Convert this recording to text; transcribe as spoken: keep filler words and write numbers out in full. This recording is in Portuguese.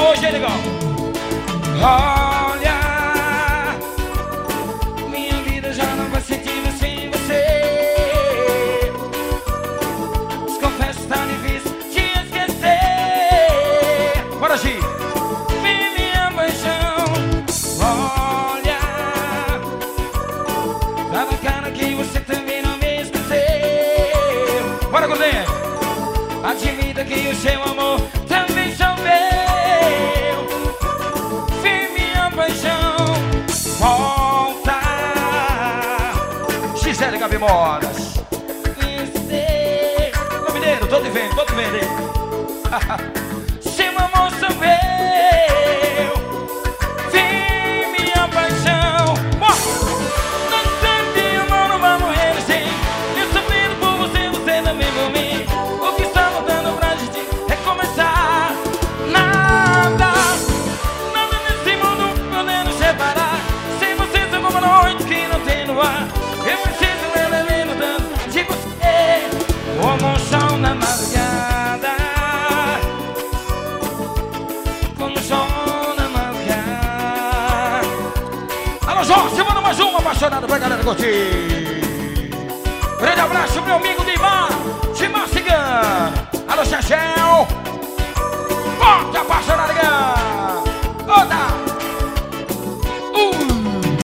hoje, hein, negão? Olha, minha vida já não vai sentir sem você. Desconfesso, tá difícil te esquecer. Bora, Gi. Minha paixão. Olha, tá na cara que você também não me esqueceu. Bora, Gordinha. Admita que o seu amor também sou meu. Minha paixão. Volta. Gisele Gabi Moras. Ô mineiro, tô te vendo, tô te vendo aí. Seu amor sou eu. Vem, minha paixão. Não tem amor, não vai morrer assim. Eu sofrendo por você, você também por mim. O que está voltando pra gente é começar. Nada, nada nesse mundo podendo separar. Sem você sou como a noite que não tem no ar. Eu preciso me lembrar tanto de você, como um sol na madrugada, como um sol na madrugada. Alô, Jorge, manda mais uma apaixonada pra galera curtir. Grande abraço, meu amigo Dimar, Dimar Cigano. Alô, Chechel. Forte apaixonado.